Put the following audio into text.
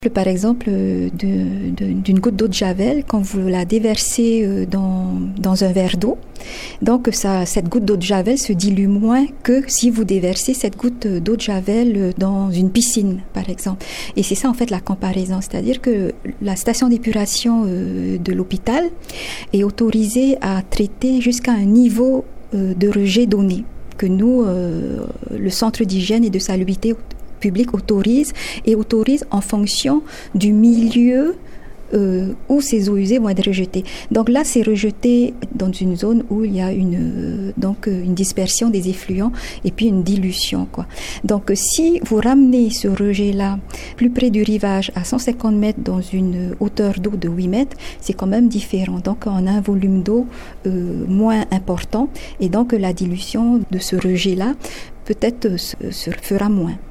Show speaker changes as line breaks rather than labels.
Par exemple, d'une goutte d'eau de Javel, quand vous la déversez dans un verre d'eau, donc cette goutte d'eau de Javel se dilue moins que si vous déversez cette goutte d'eau de Javel dans une piscine, par exemple. Et c'est ça en fait la comparaison, c'est-à-dire que la station d'épuration de l'hôpital est autorisée à traiter jusqu'à un niveau de rejet donné que nous, le centre d'hygiène et de salubrité public autorise en fonction du milieu où ces eaux usées vont être rejetées. Donc là, c'est rejeté dans une zone où il y a une dispersion des effluents et puis une dilution, quoi. Donc si vous ramenez ce rejet-là plus près du rivage à 150 mètres dans une hauteur d'eau de 8 mètres, c'est quand même différent. Donc on a un volume d'eau moins important et donc la dilution de ce rejet-là peut-être se fera moins.